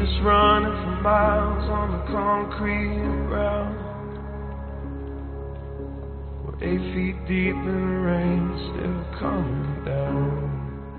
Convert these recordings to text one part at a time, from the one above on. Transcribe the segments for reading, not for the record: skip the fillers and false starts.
us running for miles on the concrete ground. We're 8 feet deep in the rain, still coming down.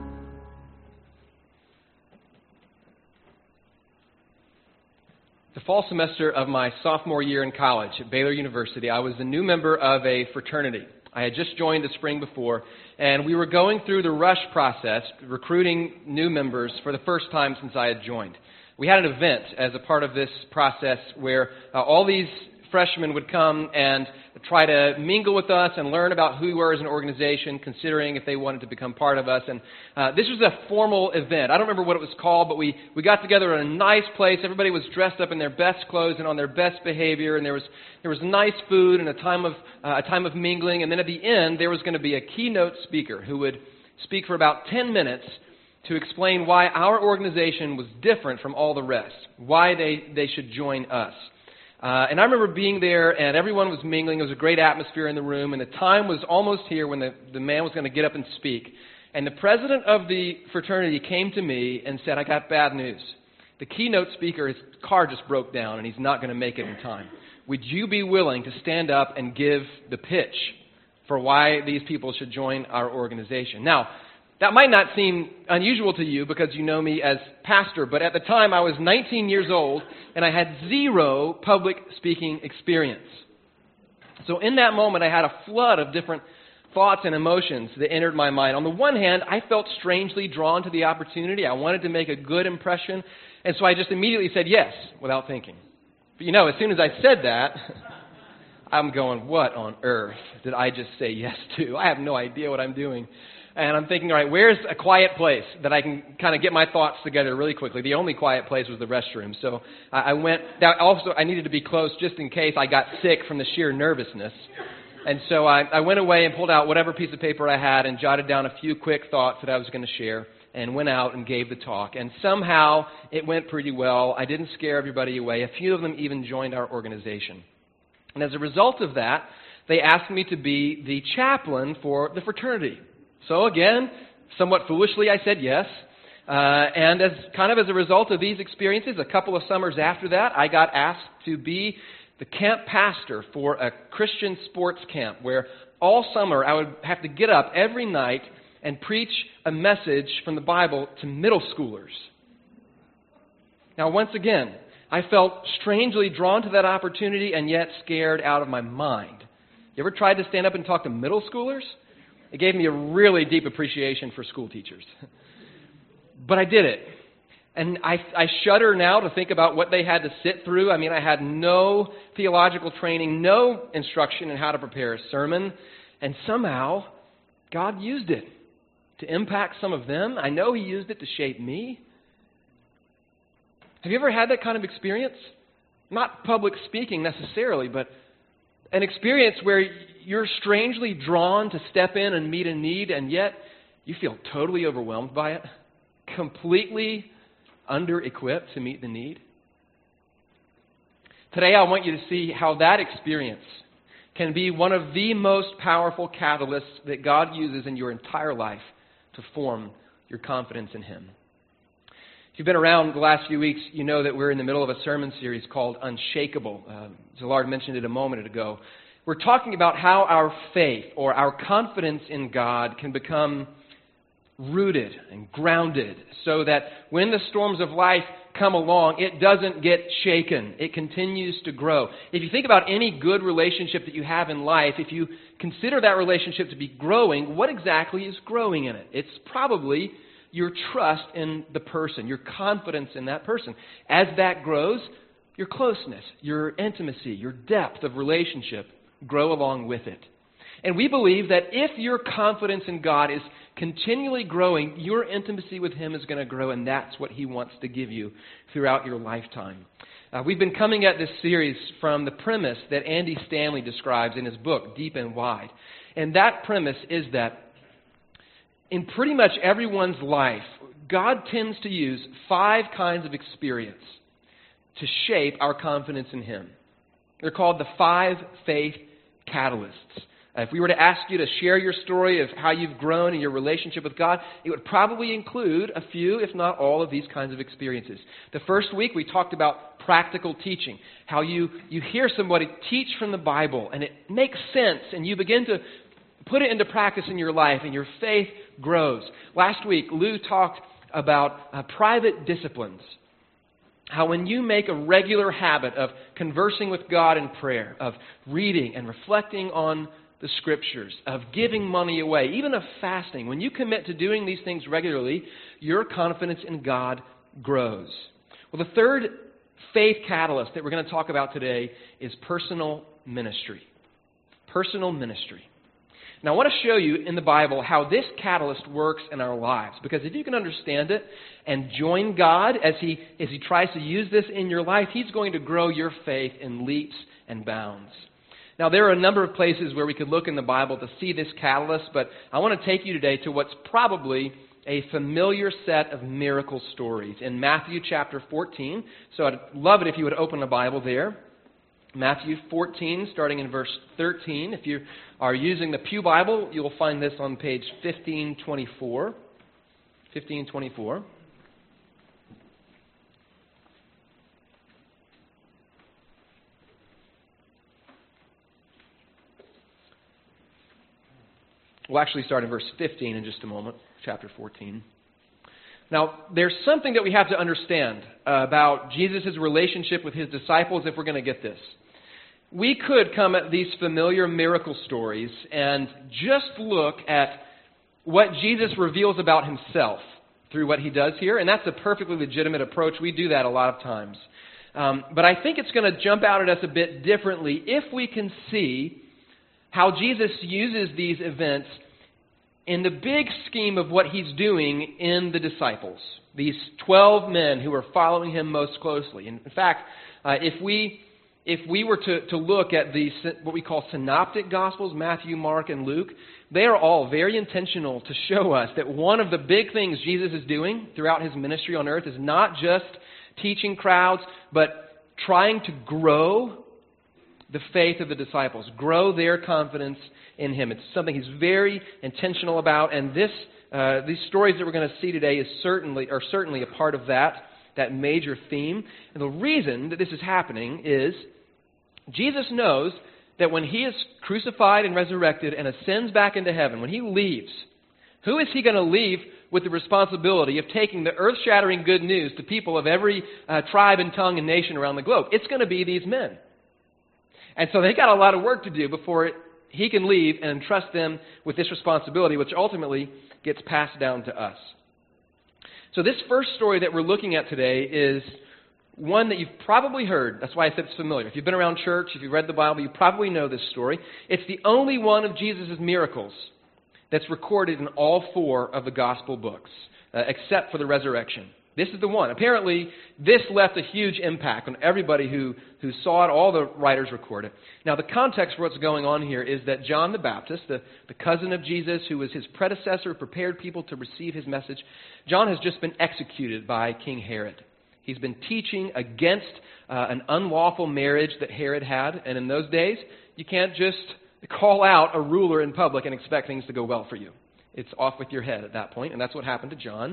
The fall semester of my sophomore year in college at Baylor University, I was a new member of a fraternity. I had just joined the spring before, and we were going through the rush process, recruiting new members for the first time since I had joined. We had an event as a part of this process where all these freshmen would come and try to mingle with us and learn about who we were as an organization, considering if they wanted to become part of us. And this was a formal event. I don't remember what it was called, but we got together in a nice place. Everybody was dressed up in their best clothes and on their best behavior, and there was nice food and a time of mingling. And then at the end, there was going to be a keynote speaker who would speak for about 10 minutes to explain why our organization was different from all the rest, why they should join us. And I remember being there, and everyone was mingling. It was a great atmosphere in the room, and the time was almost here when the man was going to get up and speak. And the president of the fraternity came to me and said, "I got bad news. The keynote speaker, his car just broke down, and he's not going to make it in time. Would you be willing to stand up and give the pitch for why these people should join our organization?" Now, that might not seem unusual to you because you know me as pastor, but at the time I was 19 years old and I had zero public speaking experience. So in that moment I had a flood of different thoughts and emotions that entered my mind. On the one hand, I felt strangely drawn to the opportunity. I wanted to make a good impression, and so I just immediately said yes without thinking. But you know, as soon as I said that, I'm going, what on earth did I just say yes to? I have no idea what I'm doing. And I'm thinking, all right, where's a quiet place that I can kind of get my thoughts together really quickly? The only quiet place was the restroom. So I went. Also, I needed to be close just in case I got sick from the sheer nervousness. And so I went away and pulled out whatever piece of paper I had and jotted down a few quick thoughts that I was going to share and went out and gave the talk. And somehow it went pretty well. I didn't scare everybody away. A few of them even joined our organization. And as a result of that, they asked me to be the chaplain for the fraternity. So again, somewhat foolishly, I said yes. And as a result of these experiences, a couple of summers after that, I got asked to be the camp pastor for a Christian sports camp where all summer I would have to get up every night and preach a message from the Bible to middle schoolers. Now, once again, I felt strangely drawn to that opportunity and yet scared out of my mind. You ever tried to stand up and talk to middle schoolers? It gave me a really deep appreciation for school teachers. But I did it. And I shudder now to think about what they had to sit through. I mean, I had no theological training, no instruction in how to prepare a sermon. And somehow, God used it to impact some of them. I know He used it to shape me. Have you ever had that kind of experience? Not public speaking necessarily, but an experience where you're strangely drawn to step in and meet a need, and yet you feel totally overwhelmed by it, completely under-equipped to meet the need. Today I want you to see how that experience can be one of the most powerful catalysts that God uses in your entire life to form your confidence in Him. If you've been around the last few weeks, you know that we're in the middle of a sermon series called Unshakable. Zillard mentioned it a moment ago. We're talking about how our faith or our confidence in God can become rooted and grounded so that when the storms of life come along, it doesn't get shaken. It continues to grow. If you think about any good relationship that you have in life, if you consider that relationship to be growing, what exactly is growing in it? It's probably your trust in the person, your confidence in that person. As that grows, your closeness, your intimacy, your depth of relationship grow along with it. And we believe that if your confidence in God is continually growing, your intimacy with Him is going to grow, and that's what He wants to give you throughout your lifetime. We've been coming at this series from the premise that Andy Stanley describes in his book, Deep and Wide. And that premise is that in pretty much everyone's life, God tends to use 5 kinds of experience to shape our confidence in Him. They're called the 5 faith catalysts. If we were to ask you to share your story of how you've grown in your relationship with God, it would probably include a few, if not all, of these kinds of experiences. The first week we talked about practical teaching, how you hear somebody teach from the Bible and it makes sense and you begin to put it into practice in your life and your faith grows. Last week Lou talked about private disciplines. How when you make a regular habit of conversing with God in prayer, of reading and reflecting on the Scriptures, of giving money away, even of fasting, when you commit to doing these things regularly, your confidence in God grows. Well, the third faith catalyst that we're going to talk about today is personal ministry. Personal ministry. Now, I want to show you in the Bible how this catalyst works in our lives. Because if you can understand it and join God as He tries to use this in your life, He's going to grow your faith in leaps and bounds. Now, there are a number of places where we could look in the Bible to see this catalyst, but I want to take you today to what's probably a familiar set of miracle stories in Matthew chapter 14. So I'd love it if you would open the Bible there. Matthew 14, starting in verse 13. If you are using the Pew Bible, you'll find this on page 1524. 1524. We'll actually start in verse 15 in just a moment, chapter 14. Now, there's something that we have to understand about Jesus' relationship with His disciples if we're going to get this. We could come at these familiar miracle stories and just look at what Jesus reveals about Himself through what He does here, and that's a perfectly legitimate approach. We do that a lot of times. But I think it's going to jump out at us a bit differently if we can see how Jesus uses these events in the big scheme of what He's doing in the disciples, these 12 men who are following Him most closely. And in fact, if we were to look at these, what we call synoptic gospels, Matthew, Mark, and Luke, they are all very intentional to show us that one of the big things Jesus is doing throughout His ministry on earth is not just teaching crowds, but trying to grow the faith of the disciples, grow their confidence in Him. It's something He's very intentional about, and these stories that we're going to see today are certainly a part of that major theme. And the reason that this is happening is Jesus knows that when He is crucified and resurrected and ascends back into heaven, when He leaves, who is He going to leave with the responsibility of taking the earth-shattering good news to people of every tribe and tongue and nation around the globe? It's going to be these men. And so they got a lot of work to do before He can leave and entrust them with this responsibility, which ultimately gets passed down to us. So this first story that we're looking at today is one that you've probably heard. That's why I said it's familiar. If you've been around church, if you've read the Bible, you probably know this story. It's the only one of Jesus' miracles that's recorded in all 4 of the gospel books, except for the resurrection. This is the one. Apparently, this left a huge impact on everybody who saw it. All the writers record it. Now, the context for what's going on here is that John the Baptist, the cousin of Jesus, who was his predecessor, prepared people to receive his message, John has just been executed by King Herod. He's been teaching against an unlawful marriage that Herod had. And in those days, you can't just call out a ruler in public and expect things to go well for you. It's off with your head at that point, and that's what happened to John.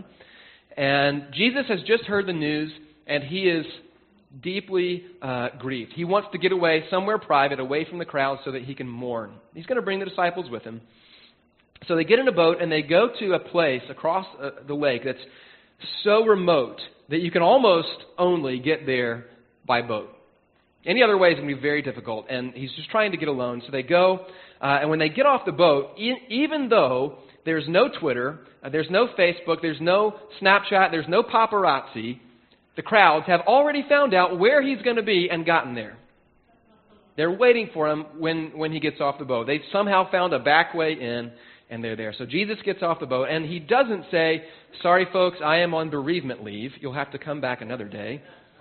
And Jesus has just heard the news, and he is deeply grieved. He wants to get away somewhere private, away from the crowd, so that he can mourn. He's going to bring the disciples with him. So they get in a boat, and they go to a place across the lake that's so remote that you can almost only get there by boat. Any other way is going to be very difficult, and he's just trying to get alone. So they go, and when they get off the boat, even though there's no Twitter, there's no Facebook, there's no Snapchat, there's no paparazzi, the crowds have already found out where he's going to be and gotten there. They're waiting for him when he gets off the boat. They've somehow found a back way in, and they're there. So Jesus gets off the boat, and he doesn't say, "Sorry, folks, I am on bereavement leave. You'll have to come back another day."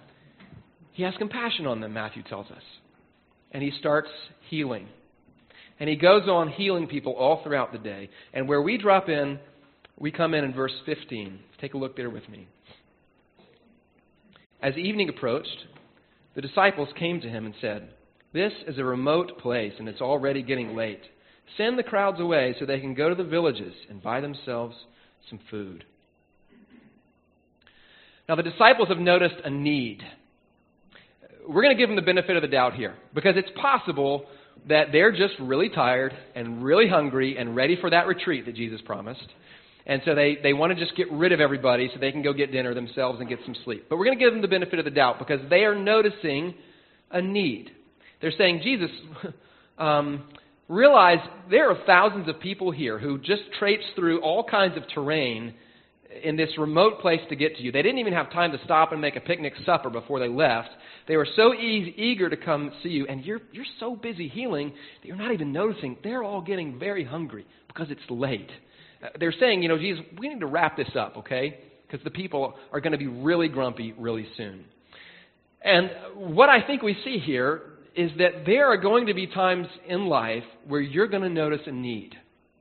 He has compassion on them, Matthew tells us. And he starts healing. And he goes on healing people all throughout the day. And where we drop in, we come in verse 15. Take a look there with me. As evening approached, the disciples came to him and said, "This is a remote place, and it's already getting late. Send the crowds away so they can go to the villages and buy themselves some food." Now, the disciples have noticed a need. We're going to give them the benefit of the doubt here, because it's possible that they're just really tired and really hungry and ready for that retreat that Jesus promised. And so they want to just get rid of everybody so they can go get dinner themselves and get some sleep. But we're going to give them the benefit of the doubt because they are noticing a need. They're saying, "Jesus, realize there are thousands of people here who just traipse through all kinds of terrain in this remote place to get to you. They didn't even have time to stop and make a picnic supper before they left. They were so eager to come see you, and you're so busy healing that you're not even noticing. They're all getting very hungry because it's late." They're saying, "Jesus, we need to wrap this up, okay? Because the people are going to be really grumpy really soon." And what I think we see here is that there are going to be times in life where you're going to notice a need.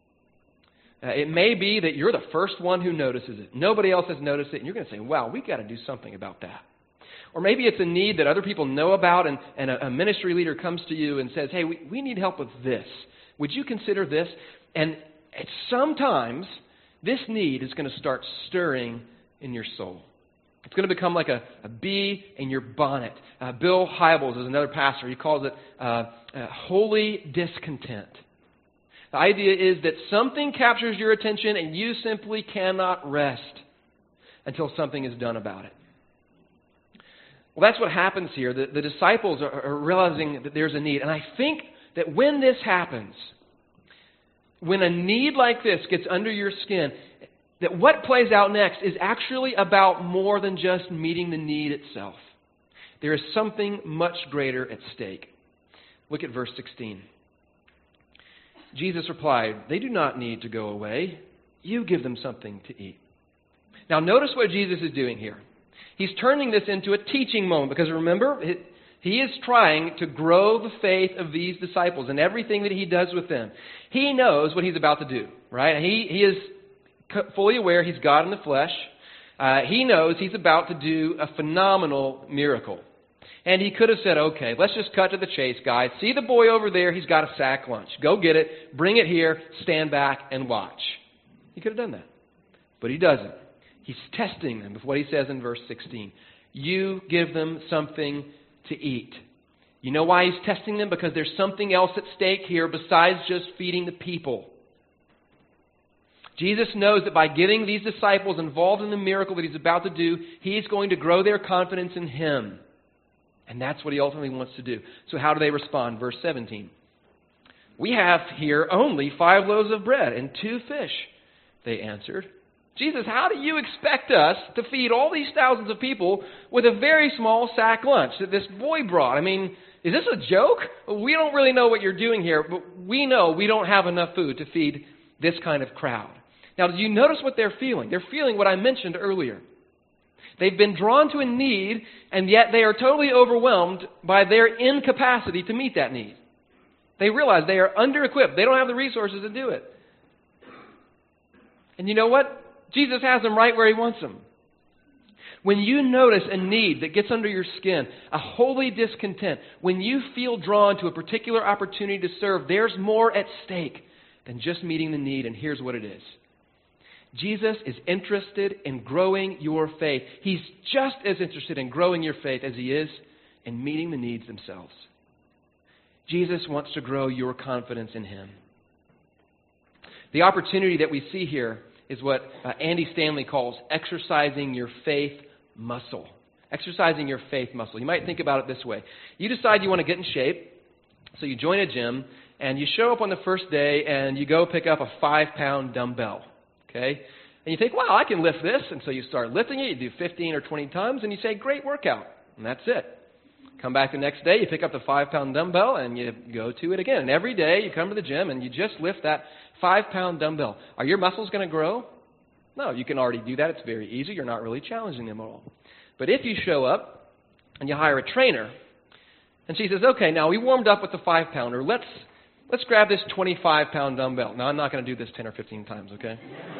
It may be that you're the first one who notices it. Nobody else has noticed it, and you're going to say, "Wow, we've got to do something about that." Or maybe it's a need that other people know about, and a ministry leader comes to you and says, "Hey, we need help with this. Would you consider this?" And sometimes this need is going to start stirring in your soul. It's going to become like a bee in your bonnet. Bill Hybels is another pastor. He calls it holy discontent. The idea is that something captures your attention and you simply cannot rest until something is done about it. Well, that's what happens here. The disciples are realizing that there's a need. And I think that when this happens, when a need like this gets under your skin, that what plays out next is actually about more than just meeting the need itself. There is something much greater at stake. Look at verse 16. Jesus replied, "They do not need to go away. You give them something to eat." Now notice what Jesus is doing here. He's turning this into a teaching moment, because remember, he is trying to grow the faith of these disciples and everything that he does with them. He knows what he's about to do, right? He is fully aware he's God in the flesh. He knows he's about to do a phenomenal miracle. And he could have said, "Okay, let's just cut to the chase, guys. See the boy over there? He's got a sack lunch. Go get it, bring it here, stand back and watch." He could have done that. But he doesn't. He's testing them with what he says in verse 16. You give them something to eat. You know why he's testing them? Because there's something else at stake here besides just feeding the people. Jesus knows that by getting these disciples involved in the miracle that he's about to do, he's going to grow their confidence in him. And that's what he ultimately wants to do. So how do they respond? Verse 17. "We have here only 5 loaves of bread and 2 fish, they answered. "Jesus, how do you expect us to feed all these thousands of people with a very small sack lunch that this boy brought? I mean, is this a joke? We don't really know what you're doing here, but we know we don't have enough food to feed this kind of crowd." Now, do you notice what they're feeling? They're feeling what I mentioned earlier. They've been drawn to a need, and yet they are totally overwhelmed by their incapacity to meet that need. They realize they are under-equipped. They don't have the resources to do it. And you know what? Jesus has them right where he wants them. When you notice a need that gets under your skin, a holy discontent, when you feel drawn to a particular opportunity to serve, there's more at stake than just meeting the need, and here's what it is. Jesus is interested in growing your faith. He's just as interested in growing your faith as he is in meeting the needs themselves. Jesus wants to grow your confidence in him. The opportunity that we see here is what Andy Stanley calls exercising your faith muscle. Exercising your faith muscle. You might think about it this way. You decide you want to get in shape, so you join a gym, and you show up on the first day, and you go pick up a 5-pound dumbbell. Okay? And you think, wow, I can lift this. And so you start lifting it. You do 15 or 20 times, and you say, great workout. And that's it. Come back the next day, you pick up the 5-pound dumbbell, and you go to it again. And every day you come to the gym, and you just lift that 5-pound dumbbell. Are your muscles going to grow? No, you can already do that. It's very easy. You're not really challenging them at all. But if you show up, and you hire a trainer, and she says, okay, now we warmed up with the 5-pounder. Let's grab this 25-pound dumbbell. Now, I'm not going to do this 10 or 15 times, okay?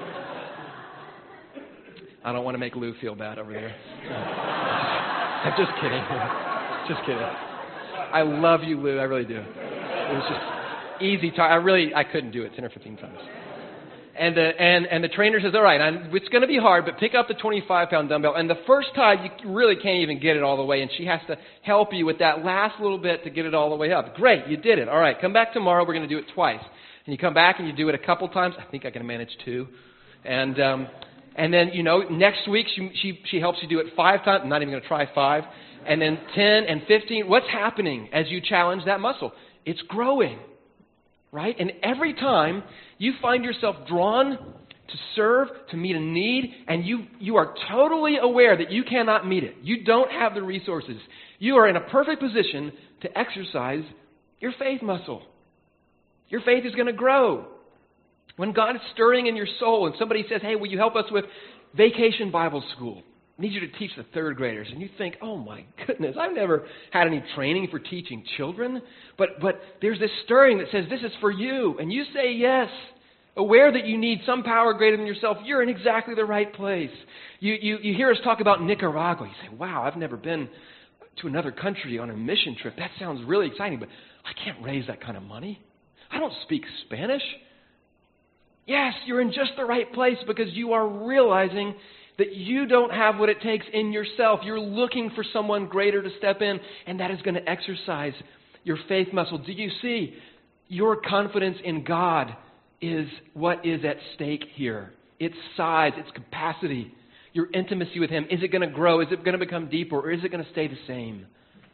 I don't want to make Lou feel bad over there. I'm just kidding. Just kidding. I love you, Lou. I really do. It was Easy I couldn't do it 10 or 15 times. And the trainer says, all right, it's going to be hard, but pick up the 25-pound dumbbell. And the first time, you really can't even get it all the way, and she has to help you with that last little bit to get it all the way up. Great, you did it. All right, come back tomorrow. We're going to do it twice. And you come back and you do it a couple times. I think I can manage 2. And then, next week she helps you do it 5 times. I'm not even going to try 5. And then 10 and 15. What's happening as you challenge that muscle? It's growing. Right? And every time you find yourself drawn to serve, to meet a need, and you are totally aware that you cannot meet it. You don't have the resources. You are in a perfect position to exercise your faith muscle. Your faith is going to grow. When God is stirring in your soul and somebody says, hey, will you help us with Vacation Bible School? I need you to teach the 3rd graders. And you think, oh my goodness, I've never had any training for teaching children. But there's this stirring that says, this is for you. And you say yes, aware that you need some power greater than yourself. You're in exactly the right place. You hear us talk about Nicaragua. You say, wow, I've never been to another country on a mission trip. That sounds really exciting, but I can't raise that kind of money. I don't speak Spanish. Yes, you're in just the right place because you are realizing that you don't have what it takes in yourself. You're looking for someone greater to step in, and that is going to exercise your faith muscle. Do you see? Your confidence in God is what is at stake here. Its size, its capacity, your intimacy with Him. Is it going to grow? Is it going to become deeper? Or is it going to stay the same?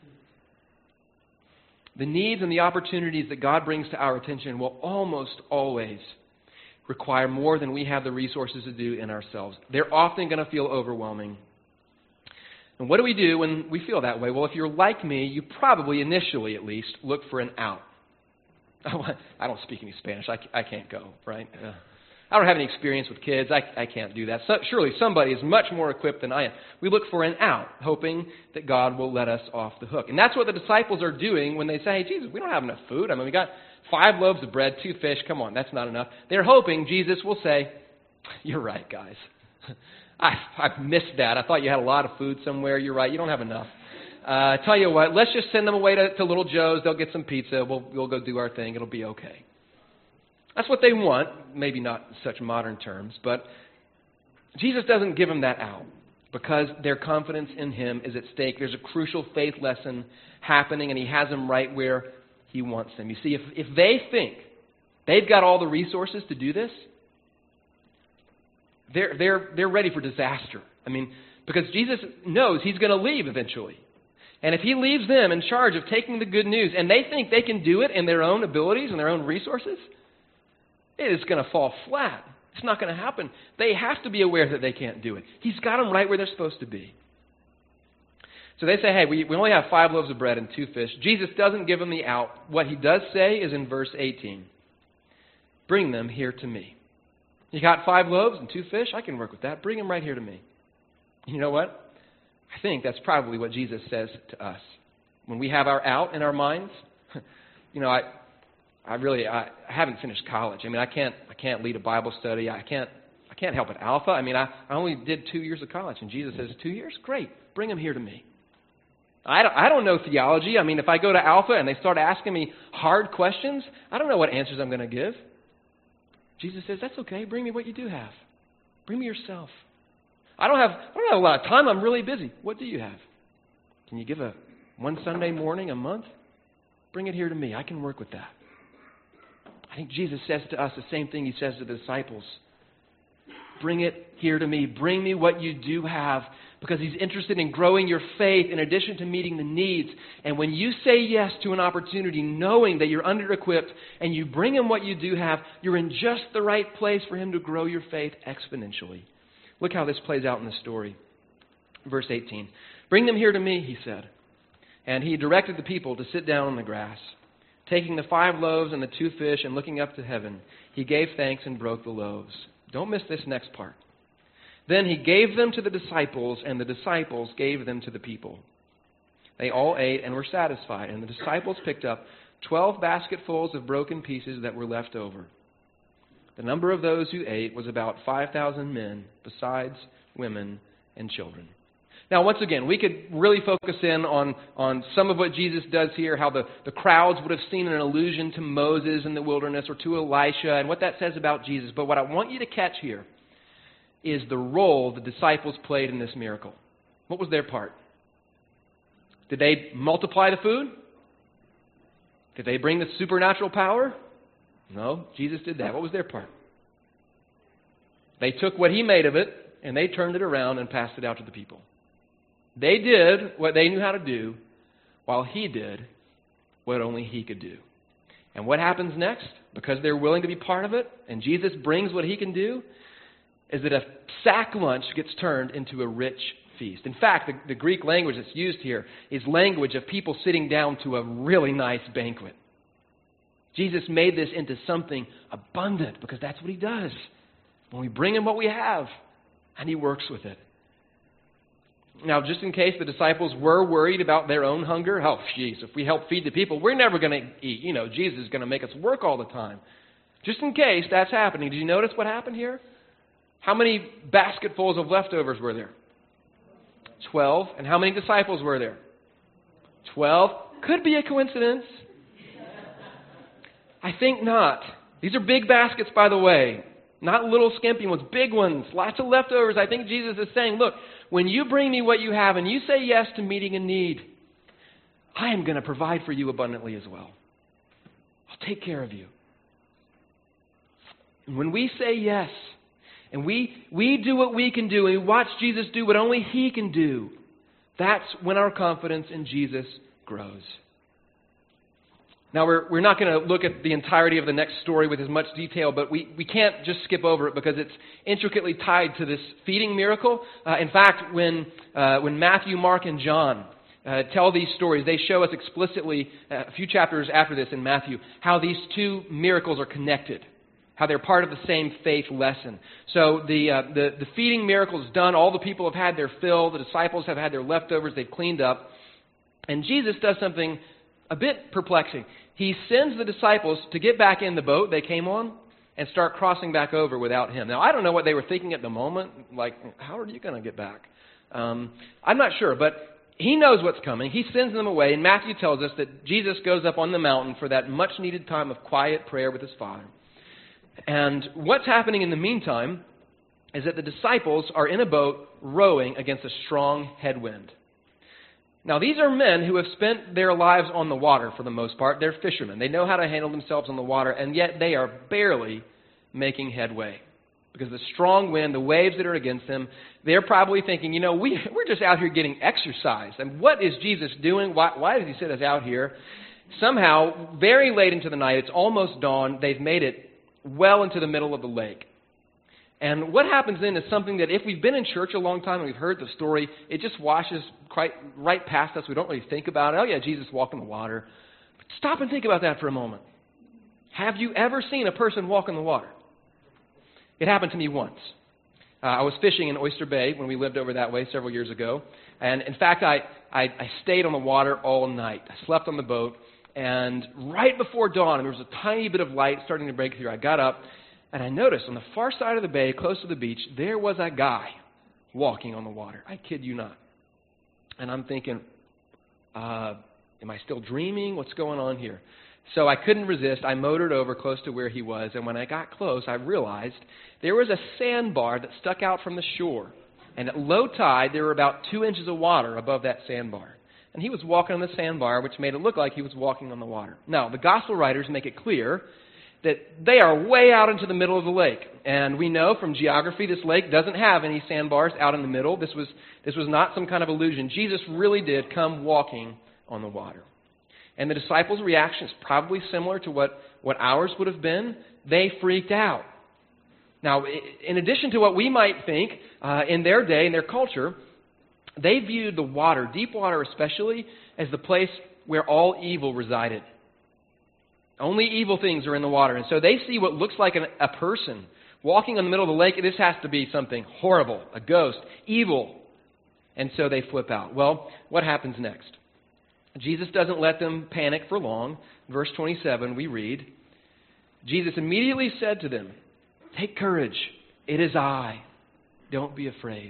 The needs and the opportunities that God brings to our attention will almost always require more than we have the resources to do in ourselves. They're often going to feel overwhelming. And what do we do when we feel that way? Well, if you're like me, you probably, initially at least, look for an out. I don't speak any Spanish. I can't go, right? I don't have any experience with kids. I can't do that. So, surely somebody is much more equipped than I am. We look for an out, hoping that God will let us off the hook. And that's what the disciples are doing when they say, hey, Jesus, we don't have enough food. I mean, we got 5 loaves of bread, 2 fish. Come on, that's not enough. They're hoping Jesus will say, you're right, guys. I've missed that. I thought you had a lot of food somewhere. You're right. You don't have enough. Tell you what, let's just send them away to Little Joe's. They'll get some pizza. We'll go do our thing. It'll be okay. That's what they want. Maybe not in such modern terms, but Jesus doesn't give them that out because their confidence in Him is at stake. There's a crucial faith lesson happening, and He has them right where He wants them. You see, if they think they've got all the resources to do this, they're ready for disaster. I mean, because Jesus knows He's going to leave eventually. And if He leaves them in charge of taking the good news, and they think they can do it in their own abilities and their own resources, it is going to fall flat. It's not going to happen. They have to be aware that they can't do it. He's got them right where they're supposed to be. So they say, hey, we only have 5 loaves of bread and 2 fish. Jesus doesn't give them the out. What He does say is in verse 18, bring them here to me. You got 5 loaves and 2 fish? I can work with that. Bring them right here to me. You know what? I think that's probably what Jesus says to us. When we have our out in our minds, I haven't finished college. I mean, I can't lead a Bible study. I can't help at Alpha. I mean, I only did 2 years of college, and Jesus says, 2 years? Great. Bring them here to me. I don't know theology. I mean, if I go to Alpha and they start asking me hard questions, I don't know what answers I'm going to give. Jesus says, that's okay. Bring me what you do have. Bring me yourself. I don't have a lot of time. I'm really busy. What do you have? Can you give one Sunday morning a month? Bring it here to me. I can work with that. I think Jesus says to us the same thing He says to the disciples. Bring it here to me. Bring me what you do have, because He's interested in growing your faith in addition to meeting the needs. And when you say yes to an opportunity, knowing that you're under-equipped, and you bring Him what you do have, you're in just the right place for Him to grow your faith exponentially. Look how this plays out in the story. Verse 18. Bring them here to me, He said. And He directed the people to sit down on the grass. Taking the 5 loaves and the 2 fish and looking up to heaven, He gave thanks and broke the loaves. Don't miss this next part. Then He gave them to the disciples, and the disciples gave them to the people. They all ate and were satisfied, and the disciples picked up 12 basketfuls of broken pieces that were left over. The number of those who ate was about 5,000 men, besides women and children. Now, once again, we could really focus in on some of what Jesus does here, how the crowds would have seen an allusion to Moses in the wilderness or to Elisha, and what that says about Jesus. But what I want you to catch here is the role the disciples played in this miracle. What was their part? Did they multiply the food? Did they bring the supernatural power? No, Jesus did that. What was their part? They took what he made of it, and they turned it around and passed it out to the people. They did what they knew how to do, while he did what only he could do. And what happens next? Because they're willing to be part of it, and Jesus brings what he can do, is that a sack lunch gets turned into a rich feast. In fact, the Greek language that's used here is language of people sitting down to a really nice banquet. Jesus made this into something abundant because that's what he does. When we bring him what we have, and he works with it. Now, just in case the disciples were worried about their own hunger, if we help feed the people, we're never going to eat. Jesus is going to make us work all the time. Just in case that's happening, did you notice what happened here? How many basketfuls of leftovers were there? 12. And how many disciples were there? 12. Could be a coincidence. I think not. These are big baskets, by the way. Not little skimpy ones, big ones, lots of leftovers. I think Jesus is saying, look, when you bring me what you have and you say yes to meeting a need, I am going to provide for you abundantly as well. I'll take care of you. And when we say yes, and we do what we can do, and we watch Jesus do what only he can do, that's when our confidence in Jesus grows. Now, we're not going to look at the entirety of the next story with as much detail, but we can't just skip over it because it's intricately tied to this feeding miracle. In fact, when Matthew, Mark, and John tell these stories, they show us explicitly, a few chapters after this in Matthew, how these two miracles are connected, how they're part of the same faith lesson. So the feeding miracle is done. All the people have had their fill. The disciples have had their leftovers. They've cleaned up. And Jesus does something a bit perplexing. He sends the disciples to get back in the boat they came on and start crossing back over without him. Now, I don't know what they were thinking at the moment. Like, how are you going to get back? I'm not sure, but he knows what's coming. He sends them away, and Matthew tells us that Jesus goes up on the mountain for that much-needed time of quiet prayer with his Father. And what's happening in the meantime is that the disciples are in a boat rowing against a strong headwind. Now, these are men who have spent their lives on the water for the most part. They're fishermen. They know how to handle themselves on the water, and yet they are barely making headway. Because the strong wind, the waves that are against them, they're probably thinking, we're just out here getting exercise. And what is Jesus doing? Why does he sit us out here? Somehow, very late into the night, it's almost dawn, they've made it well into the middle of the lake. And what happens then is something that if we've been in church a long time and we've heard the story, it just washes quite right past us. We don't really think about it. Oh yeah, Jesus walked on the water. But stop and think about that for a moment. Have you ever seen a person walk on the water? It happened to me once. I was fishing in Oyster Bay when we lived over that way several years ago. And in fact, I stayed on the water all night. I slept on the boat. And right before dawn, there was a tiny bit of light starting to break through. I got up. And I noticed on the far side of the bay, close to the beach, there was a guy walking on the water. I kid you not. And I'm thinking, am I still dreaming? What's going on here? So I couldn't resist. I motored over close to where he was. And when I got close, I realized there was a sandbar that stuck out from the shore. And at low tide, there were about 2 inches of water above that sandbar. And he was walking on the sandbar, which made it look like he was walking on the water. Now, the gospel writers make it clear that they are way out into the middle of the lake. And we know from geography this lake doesn't have any sandbars out in the middle. This was not some kind of illusion. Jesus really did come walking on the water. And the disciples' reaction is probably similar to what ours would have been. They freaked out. Now, in addition to what we might think in their day, in their culture, they viewed the water, deep water especially, as the place where all evil resided. Only evil things are in the water. And so they see what looks like a person walking in the middle of the lake. This has to be something horrible, a ghost, evil. And so they flip out. Well, what happens next? Jesus doesn't let them panic for long. Verse 27, we read, Jesus immediately said to them, "Take courage. It is I. Don't be afraid."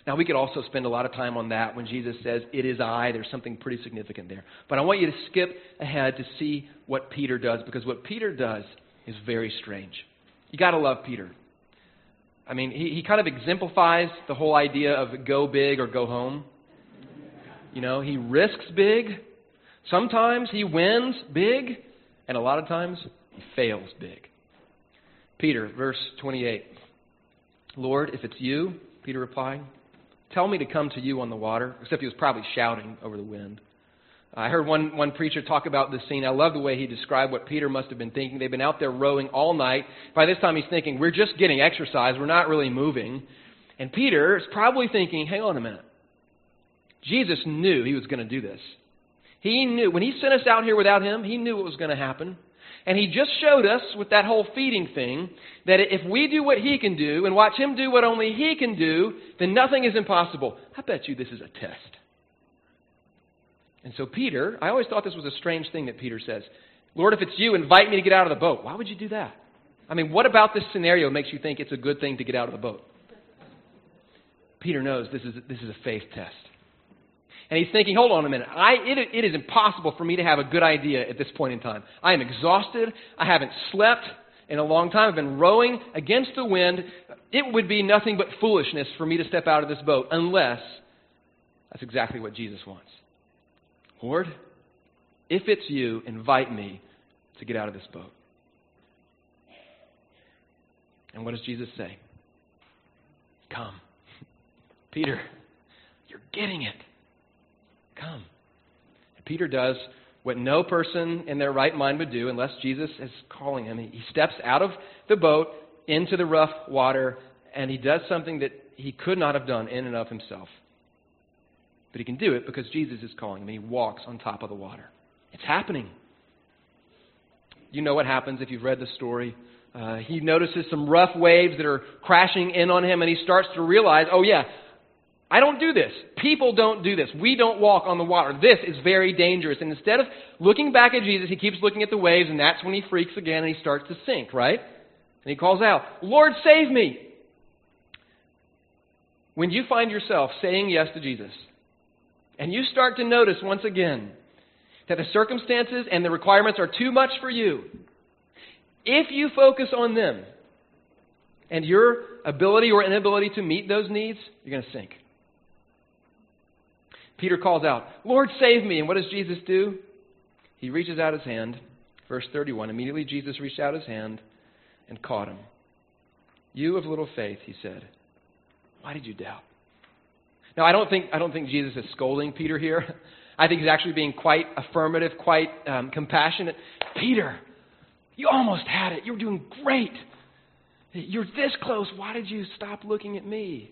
Now, we could also spend a lot of time on that when Jesus says, "It is I." There's something pretty significant there. But I want you to skip ahead to see what Peter does, because what Peter does is very strange. You got to love Peter. I mean, he kind of exemplifies the whole idea of go big or go home. You know, he risks big. Sometimes he wins big. And a lot of times he fails big. Peter, verse 28. "Lord, if it's you," Peter replied, "tell me to come to you on the water." Except he was probably shouting over the wind. I heard one preacher talk about this scene. I love the way he described what Peter must have been thinking. They've been out there rowing all night. By this time he's thinking, we're just getting exercise. We're not really moving. And Peter is probably thinking, hang on a minute. Jesus knew he was going to do this. He knew. When he sent us out here without him, he knew what was going to happen. And he just showed us with that whole feeding thing that if we do what he can do and watch him do what only he can do, then nothing is impossible. I bet you this is a test. And so Peter, I always thought this was a strange thing that Peter says. Lord, if it's you, invite me to get out of the boat. Why would you do that? I mean, what about this scenario makes you think it's a good thing to get out of the boat? Peter knows this is a faith test. And he's thinking, hold on a minute. It is impossible for me to have a good idea at this point in time. I am exhausted. I haven't slept in a long time. I've been rowing against the wind. It would be nothing but foolishness for me to step out of this boat unless that's exactly what Jesus wants. Lord, if it's you, invite me to get out of this boat. And what does Jesus say? Come. Peter, you're getting it. Come. And Peter does what no person in their right mind would do unless Jesus is calling him. He steps out of the boat into the rough water, and he does something that he could not have done in and of himself. But he can do it because Jesus is calling him. He walks on top of the water. It's happening. You know what happens if you've read the story. He notices some rough waves that are crashing in on him, and he starts to realize, oh yeah, I don't do this. People don't do this. We don't walk on the water. This is very dangerous. And instead of looking back at Jesus, he keeps looking at the waves, and that's when he freaks again and he starts to sink, right? And he calls out, Lord, save me. When you find yourself saying yes to Jesus, and you start to notice once again that the circumstances and the requirements are too much for you, if you focus on them and your ability or inability to meet those needs, you're going to sink. Peter calls out, Lord, save me. And what does Jesus do? He reaches out his hand. Verse 31, immediately Jesus reached out his hand and caught him. You of little faith, he said, why did you doubt? Now, I don't think Jesus is scolding Peter here. I think he's actually being quite affirmative, quite compassionate. Peter, you almost had it. You're doing great. You're this close. Why did you stop looking at me?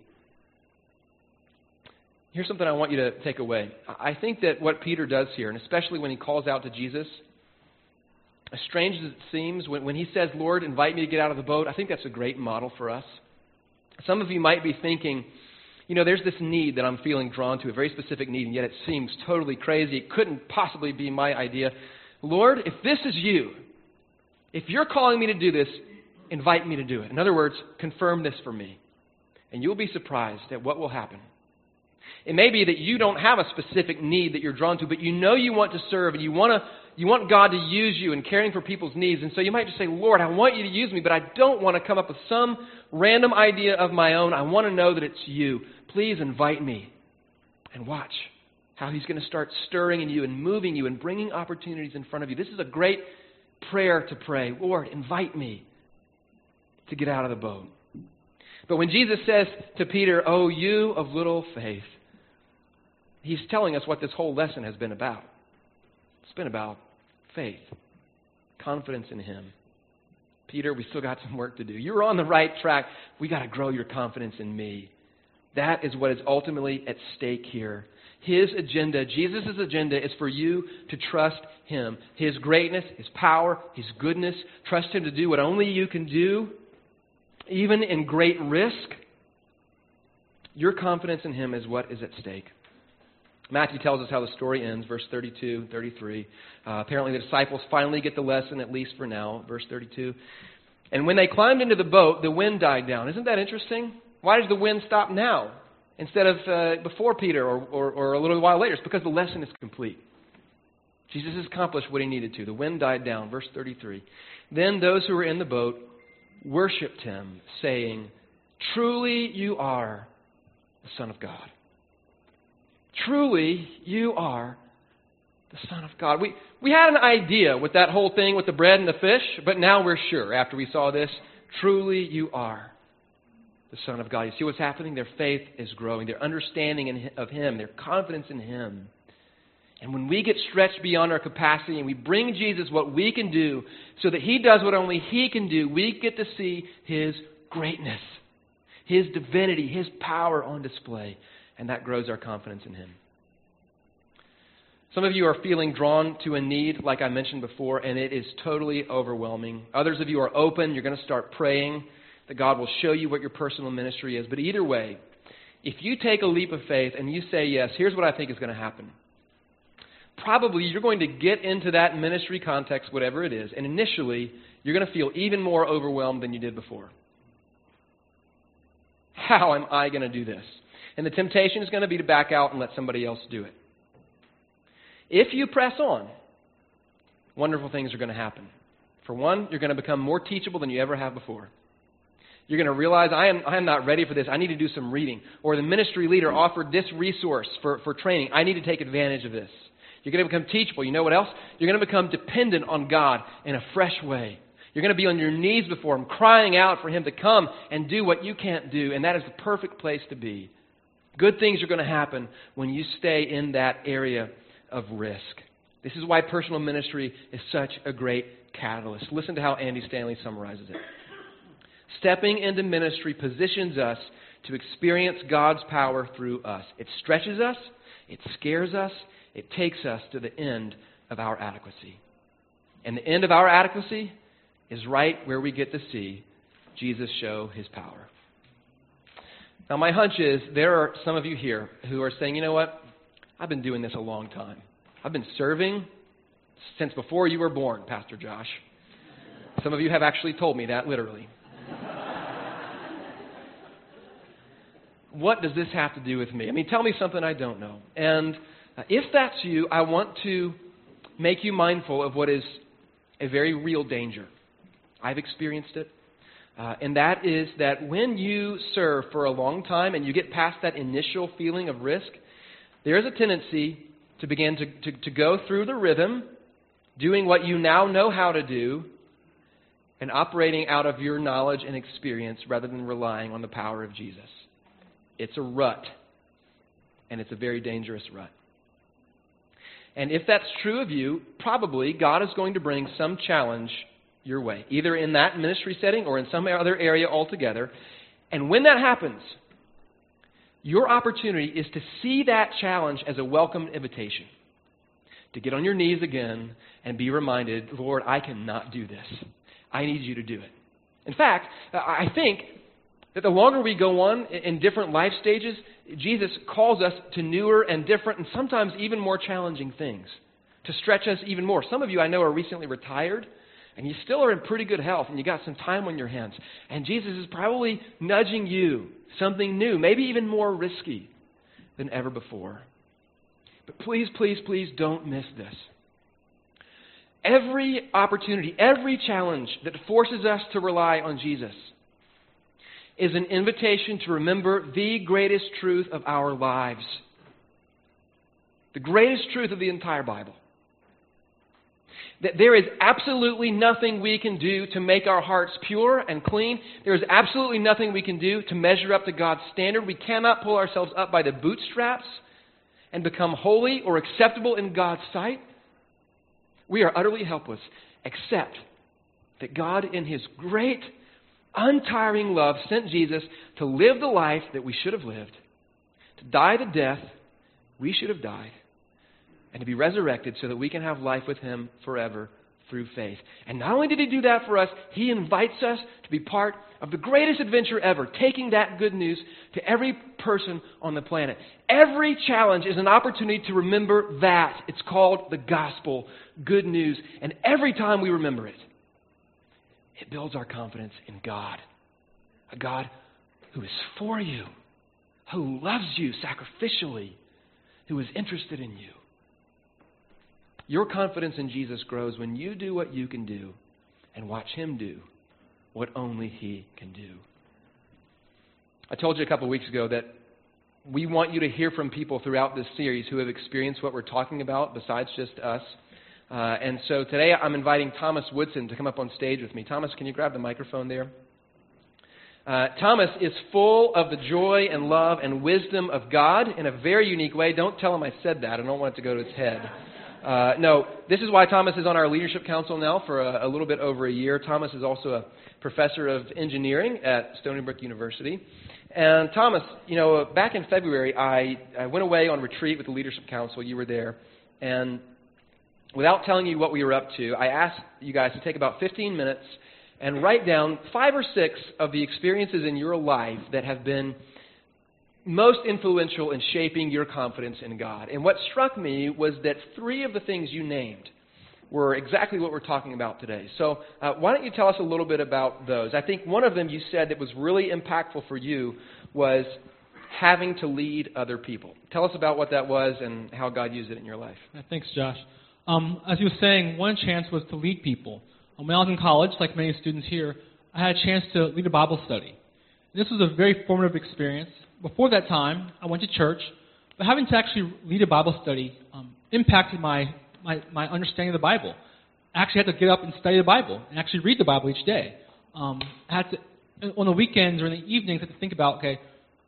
Here's something I want you to take away. I think that what Peter does here, and especially when he calls out to Jesus, as strange as it seems, when he says, Lord, invite me to get out of the boat, I think that's a great model for us. Some of you might be thinking, you know, there's this need that I'm feeling drawn to, a very specific need, and yet it seems totally crazy. It couldn't possibly be my idea. Lord, if this is you, if you're calling me to do this, invite me to do it. In other words, confirm this for me. And you'll be surprised at what will happen. It may be that you don't have a specific need that you're drawn to, but you know you want to serve and you want God to use you in caring for people's needs. And so you might just say, Lord, I want you to use me, but I don't want to come up with some random idea of my own. I want to know that it's you. Please invite me. And watch how he's going to start stirring in you and moving you and bringing opportunities in front of you. This is a great prayer to pray. Lord, invite me to get out of the boat. But when Jesus says to Peter, oh, you of little faith, he's telling us what this whole lesson has been about. It's been about faith, confidence in him. Peter, we still got some work to do. You're on the right track. We got to grow your confidence in me. That is what is ultimately at stake here. His agenda, Jesus' agenda, is for you to trust him. His greatness, his power, his goodness. Trust him to do what only you can do, even in great risk. Your confidence in him is what is at stake. Matthew tells us how the story ends, verse 32, 33. Apparently the disciples finally get the lesson, at least for now, verse 32. And when they climbed into the boat, the wind died down. Isn't that interesting? Why does the wind stop now? instead of before Peter or a little while later? It's because the lesson is complete. Jesus has accomplished what he needed to. The wind died down. Verse 33. Then those who were in the boat worshipped him, saying, "Truly you are the Son of God." Truly you are the Son of God. We had an idea with that whole thing with the bread and the fish, but now we're sure after we saw this, truly you are the Son of God. You see what's happening? Their faith is growing. Their understanding of him, their confidence in him. And when we get stretched beyond our capacity and we bring Jesus what we can do so that he does what only he can do, we get to see his greatness, his divinity, his power on display. And that grows our confidence in him. Some of you are feeling drawn to a need, like I mentioned before, and it is totally overwhelming. Others of you are open. You're going to start praying that God will show you what your personal ministry is. But either way, if you take a leap of faith and you say yes, here's what I think is going to happen. Probably you're going to get into that ministry context, whatever it is, and initially you're going to feel even more overwhelmed than you did before. How am I going to do this? And the temptation is going to be to back out and let somebody else do it. If you press on, wonderful things are going to happen. For one, you're going to become more teachable than you ever have before. You're going to realize, I am not ready for this. I need to do some reading. Or the ministry leader offered this resource for training. I need to take advantage of this. You're going to become teachable. You know what else? You're going to become dependent on God in a fresh way. You're going to be on your knees before him, crying out for him to come and do what you can't do. And that is the perfect place to be. Good things are going to happen when you stay in that area of risk. This is why personal ministry is such a great catalyst. Listen to how Andy Stanley summarizes it. Stepping into ministry positions us to experience God's power through us. It stretches us, it scares us, it takes us to the end of our adequacy. And the end of our adequacy is right where we get to see Jesus show his power. Now, my hunch is there are some of you here who are saying, you know what? I've been doing this a long time. I've been serving since before you were born, Pastor Josh. Some of you have actually told me that literally. What does this have to do with me? I mean, tell me something I don't know. And if that's you, I want to make you mindful of what is a very real danger. I've experienced it. And that is that when you serve for a long time and you get past that initial feeling of risk, there is a tendency to begin to go through the rhythm, doing what you now know how to do, and operating out of your knowledge and experience rather than relying on the power of Jesus. It's a rut, and it's a very dangerous rut. And if that's true of you, probably God is going to bring some challenge your way, either in that ministry setting or in some other area altogether. And when that happens, your opportunity is to see that challenge as a welcome invitation. To get on your knees again and be reminded, Lord, I cannot do this. I need you to do it. In fact, I think that the longer we go on in different life stages, Jesus calls us to newer and different and sometimes even more challenging things to stretch us even more. Some of you I know are recently retired and you still are in pretty good health and you got some time on your hands. And Jesus is probably nudging you something new, maybe even more risky than ever before. But please, please, please don't miss this. Every opportunity, every challenge that forces us to rely on Jesus is an invitation to remember the greatest truth of our lives. The greatest truth of the entire Bible. That there is absolutely nothing we can do to make our hearts pure and clean. There is absolutely nothing we can do to measure up to God's standard. We cannot pull ourselves up by the bootstraps and become holy or acceptable in God's sight. We are utterly helpless, except that God, in His great, untiring love, sent Jesus to live the life that we should have lived, to die the death we should have died, and to be resurrected so that we can have life with Him forever through faith. And not only did He do that for us, He invites us to be part of the greatest adventure ever, taking that good news to every person on the planet. Every challenge is an opportunity to remember that. It's called the gospel, good news. And every time we remember it, it builds our confidence in God. A God who is for you. who loves you sacrificially, who is interested in you. Your confidence in Jesus grows when you do what you can do and watch Him do what only He can do. I told you a couple weeks ago that we want you to hear from people throughout this series who have experienced what we're talking about besides just us. And so today I'm inviting Thomas Woodson to come up on stage with me. Thomas, can you grab the microphone there? Thomas is full of the joy and love and wisdom of God in a very unique way. Don't tell him I said that. I don't want it to go to his head. No, this is why Thomas is on our leadership council now for a little bit over a year. Thomas is also a professor of engineering at Stony Brook University. And Thomas, back in February, I went away on retreat with the leadership council. You were there. And without telling you what we were up to, I asked you guys to take about 15 minutes and write down 5 or 6 of the experiences in your life that have been most influential in shaping your confidence in God. And what struck me was that 3 of the things you named were exactly what we're talking about today. So why don't you tell us a little bit about those? I think one of them you said that was really impactful for you was having to lead other people. Tell us about what that was and how God used it in your life. Thanks, Josh. As you were saying, one chance was to lead people. When I was in college, like many students here, I had a chance to lead a Bible study. This was a very formative experience. Before that time, I went to church, but having to actually lead a Bible study impacted my understanding of the Bible. I actually had to get up and study the Bible and actually read the Bible each day. I had to, on the weekends or in the evenings, I had to think about, okay,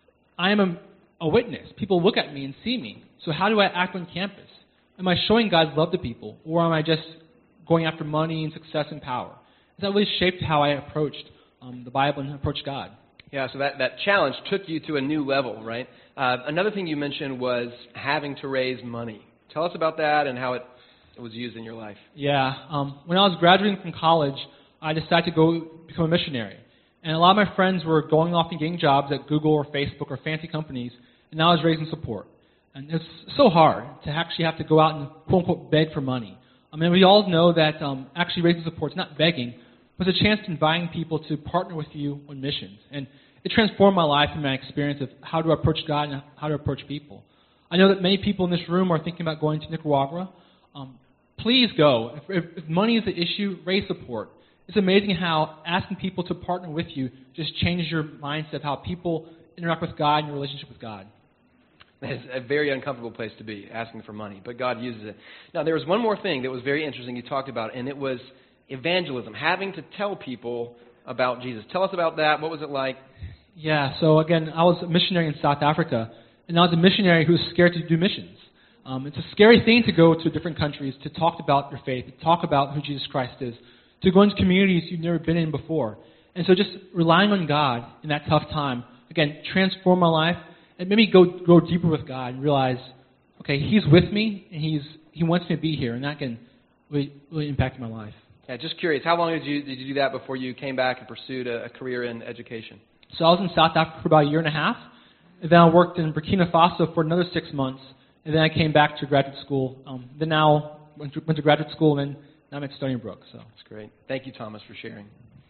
I am a witness. People look at me and see me. So how do I act on campus? Am I showing God's love to people, or am I just going after money and success and power? That really shaped how I approached the Bible and approached God. Yeah, so that challenge took you to a new level, right? Another thing you mentioned was having to raise money. Tell us about that and how it was used in your life. Yeah, when I was graduating from college, I decided to go become a missionary. And a lot of my friends were going off and getting jobs at Google or Facebook or fancy companies, and I was raising support. And it's so hard to actually have to go out and quote-unquote beg for money. I mean, we all know that actually raising support is not begging, but it's a chance to inviting people to partner with you on missions. And it transformed my life and my experience of how to approach God and how to approach people. I know that many people in this room are thinking about going to Nicaragua. Please go. If money is the issue, raise support. It's amazing how asking people to partner with you just changes your mindset of how people interact with God and your relationship with God. It's a very uncomfortable place to be, asking for money, but God uses it. Now, there was one more thing that was very interesting you talked about, and it was evangelism, having to tell people about Jesus. Tell us about that. What was it like? Yeah, so again, I was a missionary in South Africa, and I was a missionary who was scared to do missions. It's a scary thing to go to different countries, to talk about your faith, to talk about who Jesus Christ is, to go into communities you've never been in before. And so just relying on God in that tough time, again, transformed my life. And made me go deeper with God and realize, okay, He's with me and He wants me to be here, and that can really impact my life. Yeah, just curious, how long did you do that before you came back and pursued a career in education? So I was in South Africa for about a year and a half, and then I worked in Burkina Faso for another 6 months, and then I came back to graduate school. Then now went to graduate school, and then now I'm at Stony Brook. So that's great. Thank you, Thomas, for sharing.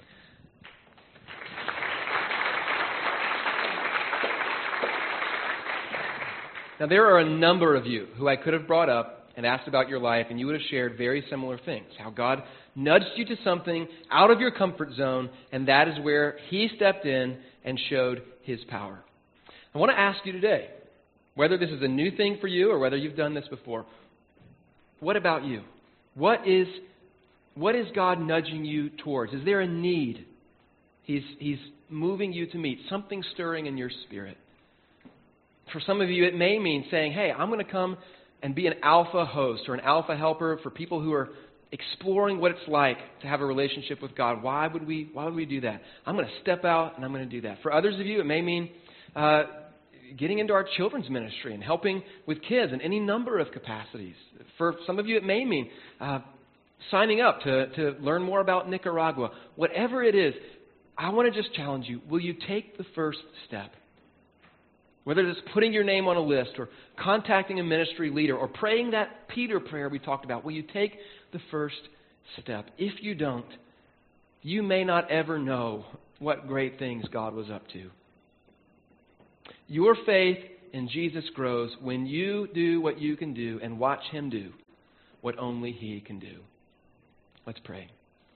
Now, there are a number of you who I could have brought up and asked about your life, and you would have shared very similar things. How God nudged you to something out of your comfort zone, and that is where He stepped in and showed His power. I want to ask you today, whether this is a new thing for you or whether you've done this before, what about you? What is God nudging you towards? Is there a need He's moving you to meet, something stirring in your spirit? For some of you, it may mean saying, hey, I'm going to come and be an alpha host or an alpha helper for people who are exploring what it's like to have a relationship with God. Why would we do that? I'm going to step out and I'm going to do that. For others of you, it may mean getting into our children's ministry and helping with kids in any number of capacities. For some of you, it may mean signing up to learn more about Nicaragua. Whatever it is, I want to just challenge you. Will you take the first step? Whether it's putting your name on a list or contacting a ministry leader or praying that Peter prayer we talked about, will you take the first step? If you don't, you may not ever know what great things God was up to. Your faith in Jesus grows when you do what you can do and watch Him do what only He can do. Let's pray.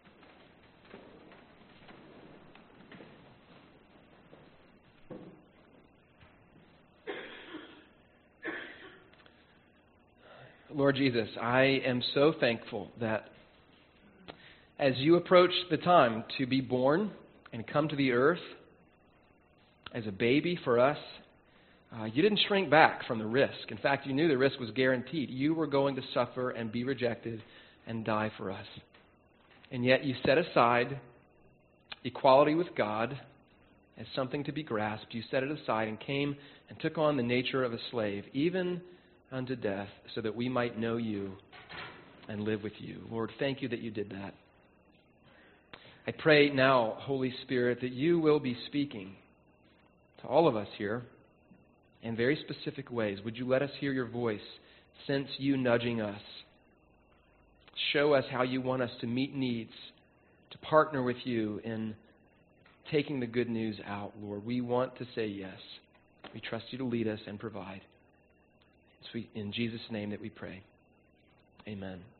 Lord Jesus, I am so thankful that as you approached the time to be born and come to the earth as a baby for us, you didn't shrink back from the risk. In fact, you knew the risk was guaranteed. You were going to suffer and be rejected and die for us. And yet you set aside equality with God as something to be grasped. You set it aside and came and took on the nature of a slave, even unto death, so that we might know you and live with you. Lord, thank you that you did that. I pray now, Holy Spirit, that you will be speaking to all of us here in very specific ways. Would you let us hear your voice, sense you nudging us? Show us how you want us to meet needs, to partner with you in taking the good news out, Lord. We want to say yes. We trust you to lead us and provide. It's in Jesus' name that we pray. Amen.